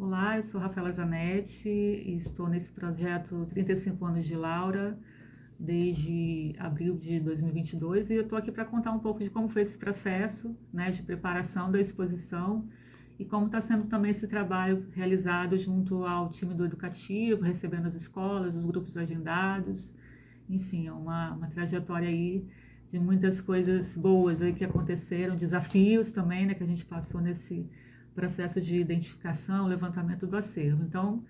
Olá, eu sou Rafaela Zanetti e estou nesse projeto 35 anos de Laura, desde abril de 2022, e eu estou aqui para contar um pouco de como foi esse processo, né, de preparação da exposição e como está sendo também esse trabalho realizado junto ao time do educativo, recebendo as escolas, os grupos agendados, enfim, é uma trajetória aí de muitas coisas boas aí que aconteceram, desafios também, né, que a gente passou nesse processo de identificação, levantamento do acervo. Então,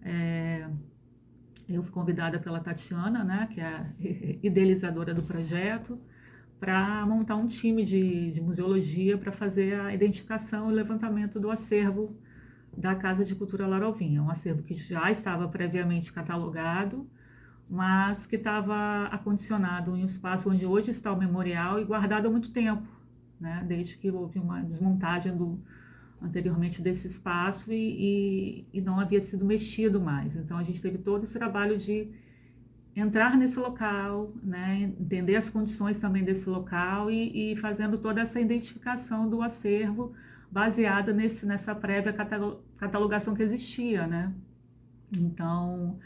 eu fui convidada pela Tatiana, né, que é a idealizadora do projeto, para montar um time de museologia para fazer a identificação e levantamento do acervo da Casa de Cultura Laura Alvim. É um acervo que já estava previamente catalogado, mas que estava acondicionado em um espaço onde hoje está o memorial e guardado há muito tempo, né, desde que houve uma desmontagem anteriormente desse espaço e não havia sido mexido mais. Então a gente teve todo esse trabalho de entrar nesse local, né, entender as condições também desse local e fazendo toda essa identificação do acervo baseada nessa prévia catalogação que existia, né? Então,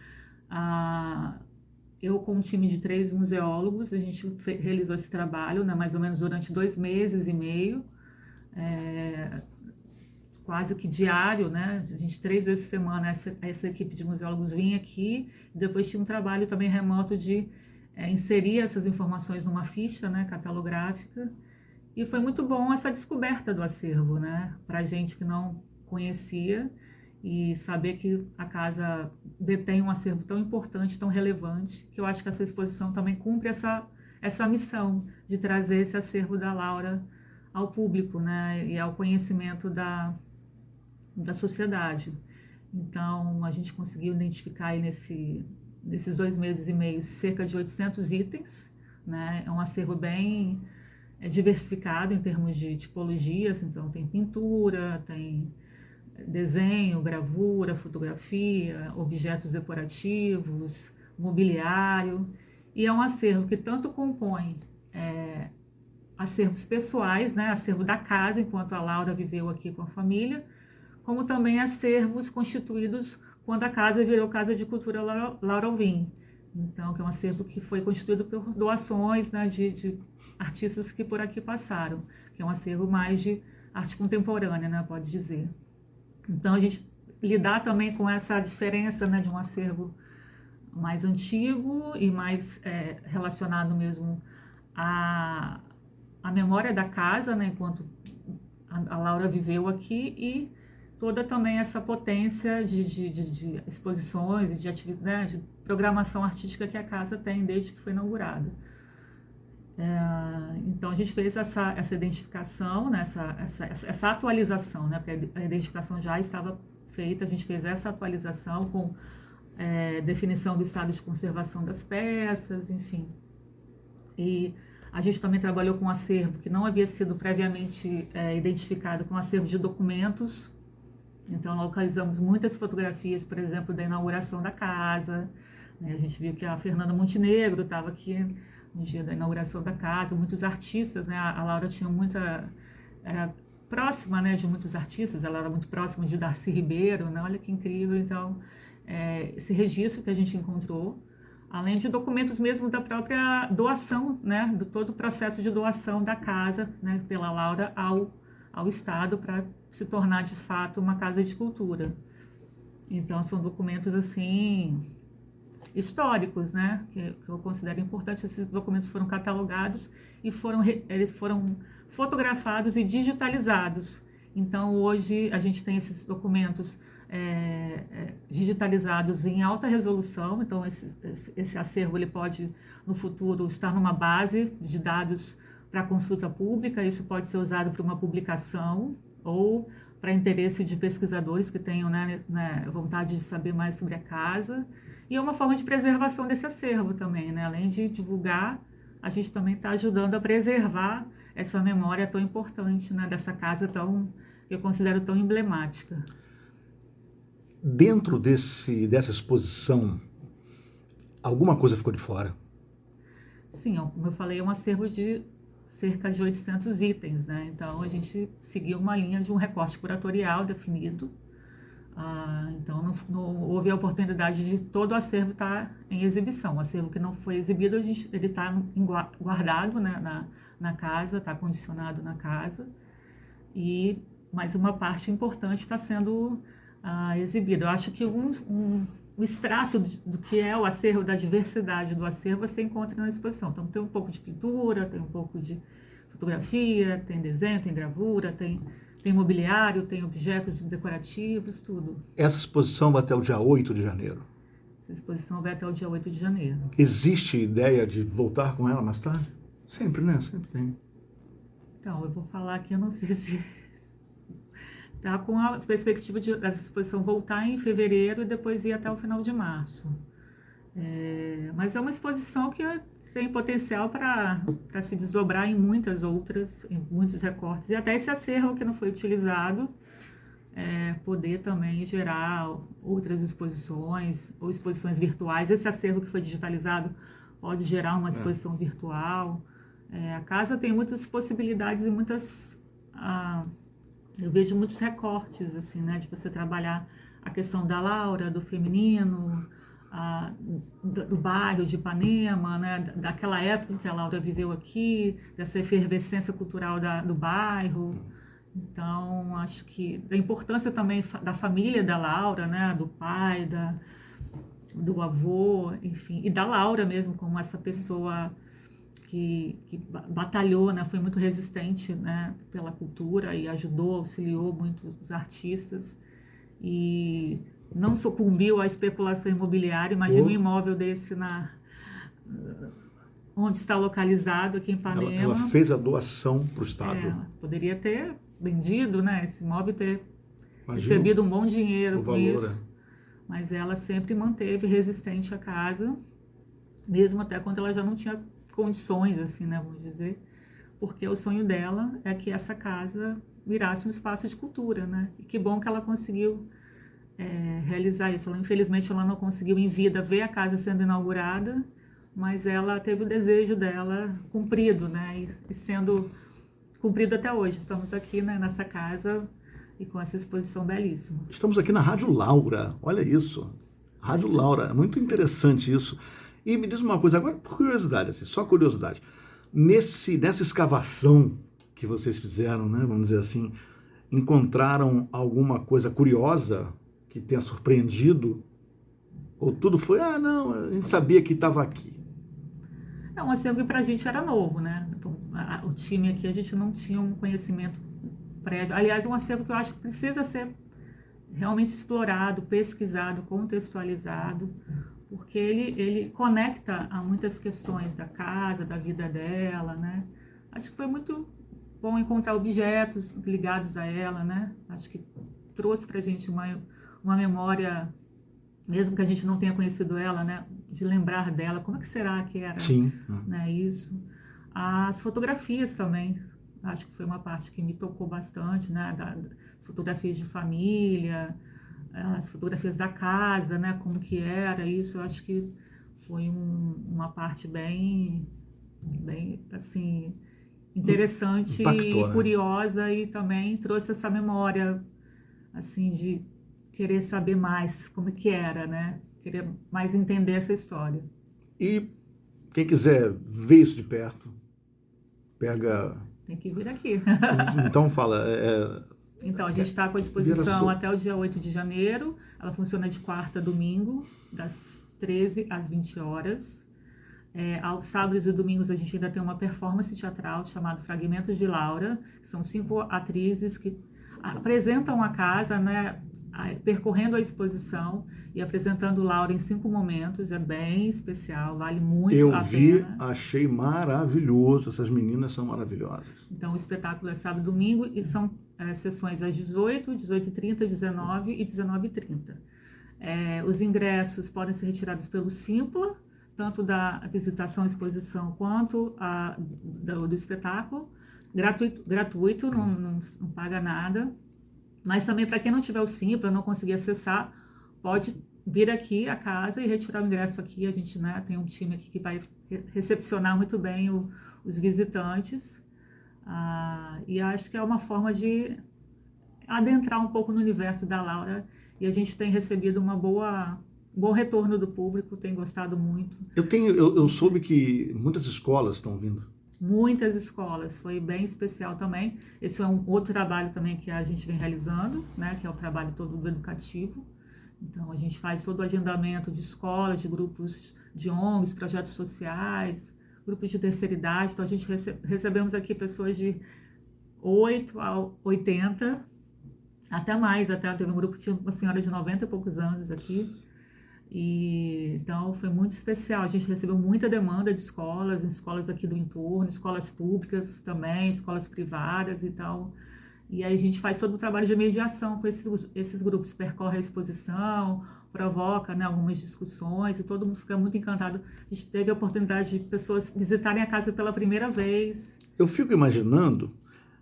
eu com um time de 3 museólogos, a gente realizou esse trabalho, né, mais ou menos durante 2 meses e meio, quase que diário, né? A gente 3 vezes por semana essa equipe de museólogos vinha aqui, e depois tinha um trabalho também remoto de inserir essas informações numa ficha, né, catalográfica. E foi muito bom essa descoberta do acervo, né, para gente que não conhecia, e saber que a casa detém um acervo tão importante, tão relevante, que eu acho que essa exposição também cumpre essa missão de trazer esse acervo da Laura ao público, né, e ao conhecimento da sociedade. Então, a gente conseguiu identificar aí nesses 2 meses e meio cerca de 800 itens, né? É um acervo bem diversificado em termos de tipologias, então tem pintura, tem desenho, gravura, fotografia, objetos decorativos, mobiliário, e é um acervo que tanto compõe acervos pessoais, né? Acervo da casa, enquanto a Laura viveu aqui com a família, como também acervos constituídos quando a casa virou Casa de Cultura Laura Alvim. Então, que é um acervo que foi constituído por doações, né, de artistas que por aqui passaram, que é um acervo mais de arte contemporânea, né, pode dizer. Então, a gente lidar também com essa diferença, né, de um acervo mais antigo e mais relacionado mesmo à memória da casa, né, enquanto a Laura viveu aqui, e toda também essa potência de exposições e de atividade, de programação artística que a casa tem desde que foi inaugurada. Então a gente fez essa identificação, né, essa atualização, né, porque a identificação já estava feita, a gente fez essa atualização com definição do estado de conservação das peças, enfim. E a gente também trabalhou com um acervo que não havia sido previamente identificado, com um acervo de documentos. Então, localizamos muitas fotografias, por exemplo, da inauguração da casa, né? A gente viu que a Fernanda Montenegro estava aqui no dia da inauguração da casa, muitos artistas, né? A Laura tinha era próxima, né, de muitos artistas, ela era muito próxima de Darcy Ribeiro, né? Olha que incrível. Então, esse registro que a gente encontrou, além de documentos mesmo da própria doação, né, do todo o processo de doação da casa, né, pela Laura ao Estado, para se tornar de fato uma casa de cultura. Então são documentos assim históricos, né, que eu considero importantes. Esses documentos foram catalogados e eles foram fotografados e digitalizados. Então hoje a gente tem esses documentos digitalizados em alta resolução. Então esse acervo ele pode no futuro estar numa base de dados para consulta pública. Isso pode ser usado para uma publicação ou para interesse de pesquisadores que tenham, né, vontade de saber mais sobre a casa. E é uma forma de preservação desse acervo também, né? Além de divulgar, a gente também está ajudando a preservar essa memória tão importante, né, dessa casa que eu considero tão emblemática. Dentro dessa exposição, alguma coisa ficou de fora? Sim, como eu falei, é um acervo de cerca de 800 itens, né? Então a gente seguiu uma linha de um recorte curatorial definido, Então, não houve a oportunidade de todo o acervo estar em exibição. O acervo que não foi exibido, ele está guardado, né, na casa, está condicionado na casa. E mais uma parte importante está sendo exibida. Eu acho que o extrato do que é o acervo, da diversidade do acervo, você encontra na exposição. Então, tem um pouco de pintura, tem um pouco de fotografia, tem desenho, tem gravura, tem mobiliário, tem objetos decorativos, tudo. Essa exposição vai até o dia 8 de janeiro. Essa exposição vai até o dia 8 de janeiro. Existe ideia de voltar com ela mais tarde? Sempre, né? Sempre tem. Então, eu vou falar que eu não sei se está com a perspectiva da exposição voltar em fevereiro e depois ir até o final de março. Mas é uma exposição que tem potencial para se desdobrar em muitas outras, em muitos recortes. E até esse acervo que não foi utilizado, poder também gerar outras exposições, ou exposições virtuais. Esse acervo que foi digitalizado pode gerar uma exposição virtual. A casa tem muitas possibilidades e eu vejo muitos recortes, assim, né, de você trabalhar a questão da Laura, do feminino, do bairro de Ipanema, né, daquela época que a Laura viveu aqui, dessa efervescência cultural do bairro. Então, acho que da importância também da família da Laura, né, do pai, do avô, enfim, e da Laura mesmo, como essa pessoa que batalhou, né, foi muito resistente, né, pela cultura e auxiliou muito os artistas e não sucumbiu à especulação imobiliária. Imagina um imóvel desse onde está localizado, aqui em Ipanema. Ela fez a doação para o Estado. Poderia ter vendido, né, esse imóvel, ter recebido um bom dinheiro com isso. Mas ela sempre manteve resistente a casa, mesmo até quando ela já não tinha condições, assim, né, vamos dizer, porque o sonho dela é que essa casa virasse um espaço de cultura, né? E que bom que ela conseguiu realizar isso. Infelizmente, ela não conseguiu em vida ver a casa sendo inaugurada, mas ela teve o desejo dela cumprido, né? E sendo cumprido até hoje. Estamos aqui, né, nessa casa e com essa exposição belíssima. Estamos aqui na Rádio Laura, olha isso. Rádio Laura, é muito interessante isso. E me diz uma coisa, agora por curiosidade, assim, só curiosidade. Nessa escavação que vocês fizeram, né, vamos dizer assim, encontraram alguma coisa curiosa que tenha surpreendido? Ou tudo foi, não, a gente sabia que estava aqui? É um acervo que para a gente era novo, né? O time aqui, a gente não tinha um conhecimento prévio. Aliás, é um acervo que eu acho que precisa ser realmente explorado, pesquisado, contextualizado, porque ele conecta a muitas questões da casa, da vida dela, né? Acho que foi muito bom encontrar objetos ligados a ela, né? Acho que trouxe para a gente uma memória, mesmo que a gente não tenha conhecido ela, né? De lembrar dela, como é que será que era? Sim. Né, isso. As fotografias também, acho que foi uma parte que me tocou bastante, né? As fotografias de família, as fotografias da casa, né, como que era isso. Eu acho que foi uma parte bem assim, interessante. Impactou, e curiosa, né? E também trouxe essa memória, assim, de querer saber mais como que era, né, querer mais entender essa história. E quem quiser ver isso de perto, tem que vir aqui. Então fala. Então, a gente está com a exposição até o dia 8 de janeiro. Ela funciona de quarta a domingo, das 13 às 20 horas. Aos sábados e domingos a gente ainda tem uma performance teatral chamada Fragmentos de Laura. São 5 atrizes que apresentam a casa, né, percorrendo a exposição e apresentando Laura em 5 momentos. É bem especial, vale muito a pena. Achei maravilhoso. Essas meninas são maravilhosas. Então, o espetáculo é sábado e domingo e são sessões às 18, 18h30, 19 e 19h30. Os ingressos podem ser retirados pelo Simpla, tanto da visitação à exposição quanto do espetáculo. Gratuito, não paga nada. Mas também, para quem não tiver o Simpla, não conseguir acessar, pode vir aqui à casa e retirar o ingresso aqui. A gente, né, tem um time aqui que vai recepcionar muito bem os visitantes. E acho que é uma forma de adentrar um pouco no universo da Laura, e a gente tem recebido um bom retorno do público, tem gostado muito. Eu soube que muitas escolas estão vindo. Muitas escolas, foi bem especial também. Esse é um outro trabalho também que a gente vem realizando, né, que é o trabalho todo do educativo. Então, a gente faz todo o agendamento de escolas, de grupos de ONGs, projetos sociais, grupos de terceira idade. Então, a gente recebemos aqui pessoas de 8 a 80, até mais. Até teve um grupo que tinha uma senhora de 90 e poucos anos aqui. E, então, foi muito especial. A gente recebeu muita demanda de escolas aqui do entorno, escolas públicas também, escolas privadas e tal. E aí a gente faz todo o trabalho de mediação com esses grupos, percorre a exposição, provoca, né, algumas discussões, e todo mundo fica muito encantado. A gente teve a oportunidade de pessoas visitarem a casa pela primeira vez. Eu fico imaginando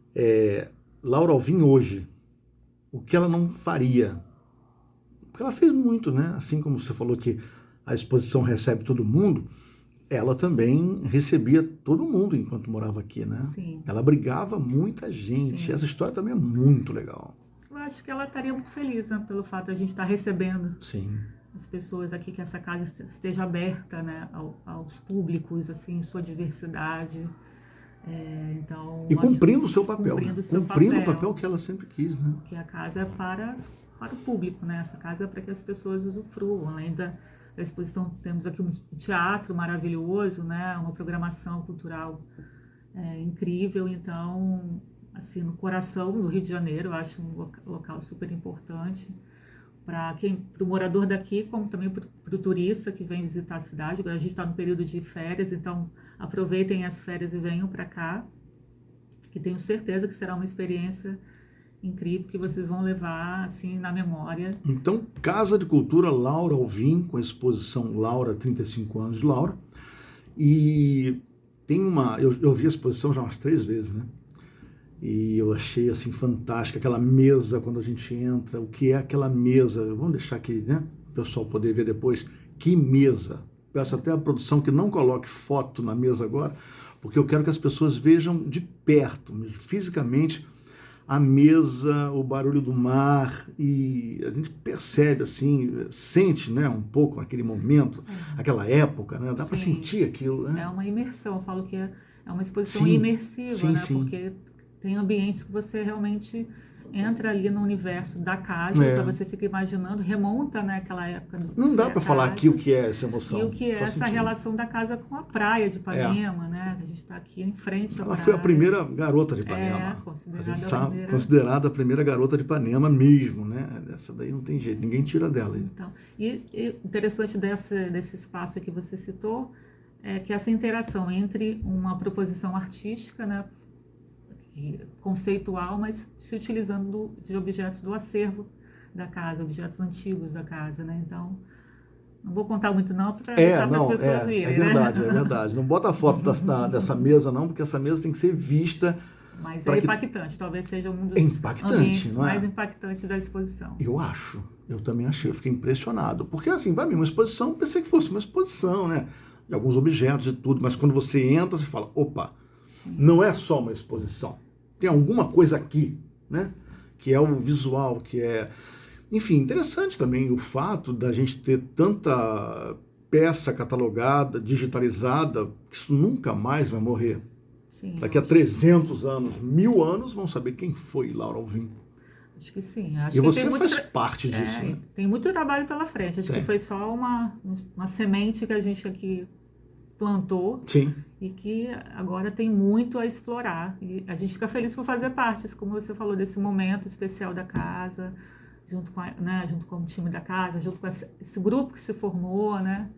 Laura Alvim hoje, o que ela não faria. Porque ela fez muito, né? Assim como você falou que a exposição recebe todo mundo, ela também recebia todo mundo enquanto morava aqui, né? Sim. Ela abrigava muita gente. Sim. Essa história também é muito legal. Eu acho que ela estaria muito feliz, né, pelo fato de a gente estar recebendo Sim. as pessoas aqui, que essa casa esteja aberta, né, aos públicos, assim, em sua diversidade. Então, E cumprindo o seu papel. Cumprindo o papel que ela sempre quis, né? Porque a casa é para o público, né? Essa casa é para que as pessoas usufruam. Além da exposição, temos aqui um teatro maravilhoso, né? Uma programação cultural incrível. Então, assim, no coração do Rio de Janeiro, eu acho um local super importante para o morador daqui, como também para o turista que vem visitar a cidade. Agora a gente está no período de férias, então aproveitem as férias e venham para cá, que tenho certeza que será uma experiência incrível, que vocês vão levar assim na memória. Então, Casa de Cultura Laura Alvim, com a exposição Laura, 35 anos de Laura. E tem eu vi a exposição já umas 3 vezes, né? E eu achei assim fantástica aquela mesa quando a gente entra. O que é aquela mesa? Vamos deixar aqui, né? O pessoal poder ver depois. Que mesa! Peço até à produção que não coloque foto na mesa agora, porque eu quero que as pessoas vejam de perto, fisicamente, a mesa, o barulho do mar, e a gente percebe assim, sente, né, um pouco aquele momento, aquela época, né? Dá para sentir aquilo, né? É uma imersão. Eu falo que é uma exposição imersiva, né? Sim. Porque tem ambientes que você realmente entra ali no universo da casa, então você fica imaginando, remonta, né, aquela época. Não dá para falar aqui o que é essa emoção. E o que é essa relação da casa com a praia de Ipanema, né? A gente está aqui em frente à praia. Ela foi a primeira garota de Ipanema. Considerada a primeira garota de Ipanema mesmo, né? Essa daí não tem jeito, ninguém tira dela. Então, e interessante desse espaço que você citou é que essa interação entre uma proposição artística, né, conceitual, mas se utilizando de objetos do acervo da casa, objetos antigos da casa, né? Então, não vou contar muito não, para deixar para as pessoas virem, é verdade, né? É verdade. Não bota a foto dessa mesa não, porque essa mesa tem que ser vista. Mas é impactante, talvez seja um dos ambientes mais impactantes da exposição. Eu também achei, eu fiquei impressionado. Porque assim, para mim, uma exposição, pensei que fosse uma exposição, né? De alguns objetos e tudo, mas quando você entra, você fala, opa, não é só uma exposição. Tem alguma coisa aqui, né? Que é o visual, que é... Enfim, interessante também o fato da gente ter tanta peça catalogada, digitalizada, que isso nunca mais vai morrer. Sim, daqui a 300 anos, 1000 anos, vão saber quem foi Laura Alvim. Acho que sim. E você faz parte disso, né? Tem muito trabalho pela frente. Acho que foi só uma semente que a gente aqui plantou. Sim. E que agora tem muito a explorar. E a gente fica feliz por fazer parte, como você falou, desse momento especial da casa, junto com o time da casa, junto com esse grupo que se formou, né?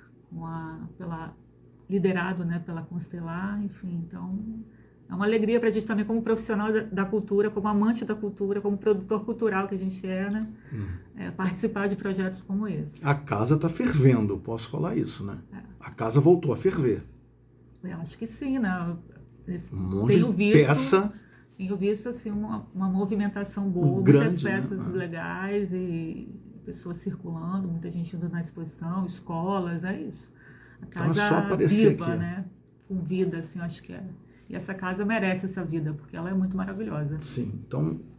Liderado, né, pela Constelar, enfim. Então, é uma alegria para a gente também, como profissional da cultura, como amante da cultura, como produtor cultural que a gente é, né? Participar de projetos como esse. A casa está fervendo, posso falar isso, né? A casa voltou a ferver. Eu acho que sim, né? Tenho visto assim, uma movimentação boa, grande, muitas peças legais e pessoas circulando, muita gente indo na exposição, escolas, é isso. A casa viva, aqui, né? Com vida, assim, acho que é. E essa casa merece essa vida, porque ela é muito maravilhosa. Sim, então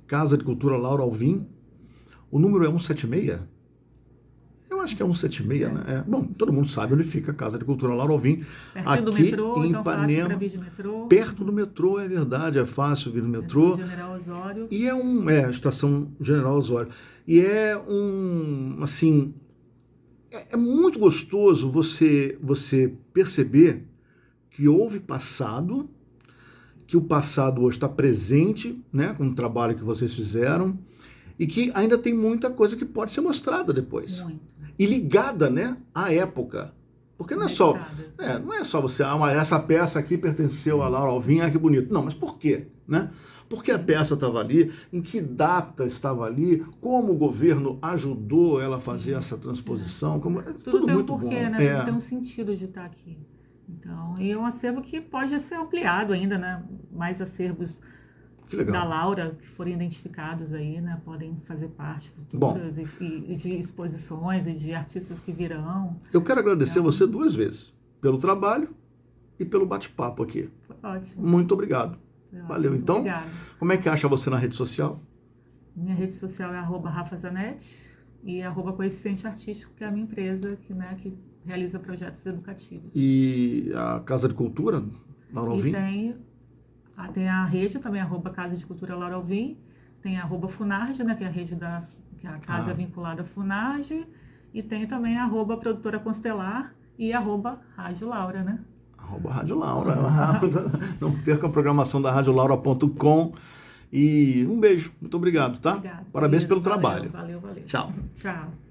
Casa de Cultura Laura Alvim. O número é 176? Eu acho que é 176, né? Bom, todo mundo sabe onde fica a Casa de Cultura Laura Alvim. Pertinho do metrô, em então fácil Ipanema, para vir de metrô. perto do metrô, é verdade, é fácil vir no metrô. General Osório. E a Estação General Osório. E assim, é muito gostoso você perceber que houve passado, que o passado hoje está presente, né, com o trabalho que vocês fizeram, e que ainda tem muita coisa que pode ser mostrada depois. Muito. E ligada, né, à época. Porque não é só você, essa peça aqui pertenceu a Laura Alvim, que bonito. Não, mas por quê? Né? Por que a peça estava ali? Em que data estava ali? Como o governo ajudou ela a fazer essa transposição? Tudo tem muito um porquê, bom. né? Tudo tem um sentido de estar aqui. Então, e é um acervo que pode ser ampliado ainda, né? Mais acervos da Laura que forem identificados aí, né? Podem fazer parte futuras e de exposições e de artistas que virão. Eu quero agradecer você 2 vezes, pelo trabalho e pelo bate-papo aqui. Foi ótimo. Muito obrigado. Valeu. Então, obrigada. Como é que acha você na rede social? Minha rede social é @RafaZanetti e @Coeficiente Artístico, que é a minha empresa que realiza projetos educativos. E a Casa de Cultura, Laura Alvim? E tem a rede também, @Casa de Cultura Laura Alvim, tem a @Funarge, né, que é a rede que é a casa vinculada à Funarge, e tem também a @Produtora Constelar e @Rádio Laura, né? Rádio Laura. Não perca a programação da radiolaura.com. E um beijo, muito obrigado, tá? Obrigada. Parabéns pelo trabalho. Valeu. Tchau. Tchau.